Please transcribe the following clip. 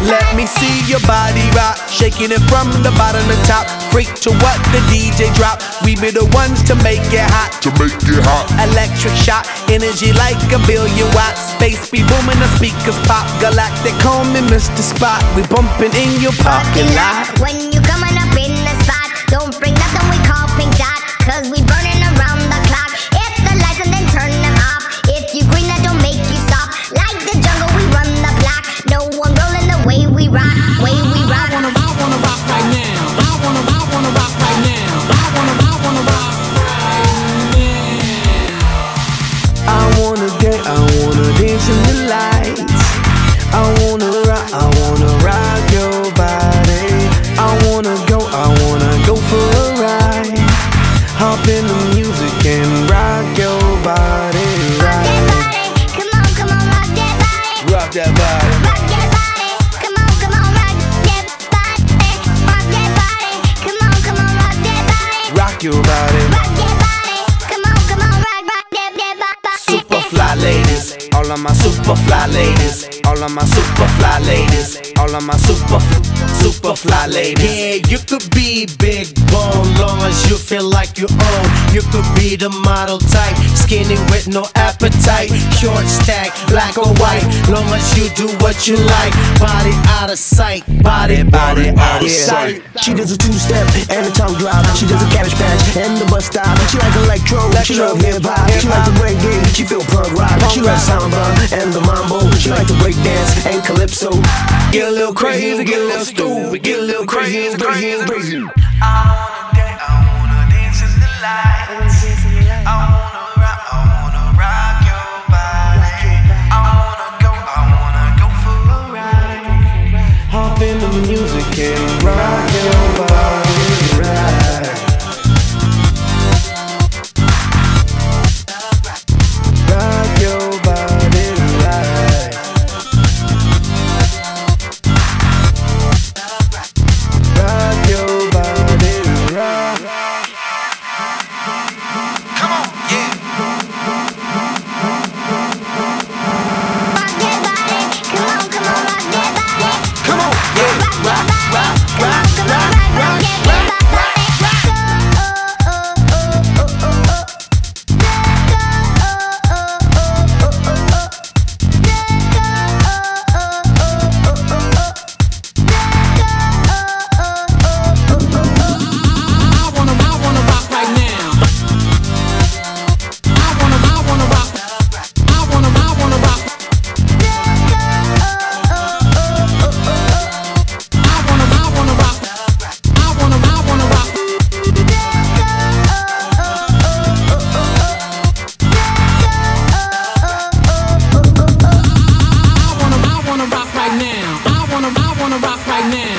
Let me see your body rock, shaking it from the bottom to top. Freak to what the DJ drop. We be the ones to make it hot. Electric shock, energy like a billion watts. Space be booming, the speakers pop. Galactic, call me Mr. Spot. We bumping in your parking lot. When you coming up in the spot, don't bring nothing we call pink dot, cause we burning around the clock. Hit the lights and then turn them off. If you green, that don't make you stop. Like the jungle, we run the block. No one rolling the way we rock, way we rock. I wanna rock right now. I wanna rock right now. I wanna rock right now. I wanna dance in the lights. I wanna rock your body. I wanna go for a ride. Hop in the music and rock your body. Rock that body, come on, rock that body. Rock that body. Rock that body, come on, rock that body. Rock that body, come on, rock that body. Rock your body. Rock that body, come on, rock that body. Super fly ladies, all of my super fly ladies, all of my super fly ladies, all of my super fly ladies. Yeah, you could be big bone, long as you feel like you own. You could be the model type, skinny with no appetite, short stack, black or white, long as you do what you like. Body out of sight, body out of sight. She does a two-step and a tongue drop. She does a cabbage patch and the bus stop. She like electro, she love hip-hop. She like the reggae, she feel punk rock. She like samba and the mambo. She like to break dance and calypso. Get a little crazy, get a little stupid, get a little crazy, crazy. I wanna dance in the lights. I wanna rock your body. I wanna go for a ride. Hop into the music and rock your body. Right. Rock your body right. Rock your body right. Come on, yeah. Rock that body, come on, rock that body. Come on, yeah. Rock that body, come on, rock that body. I wanna rock right now.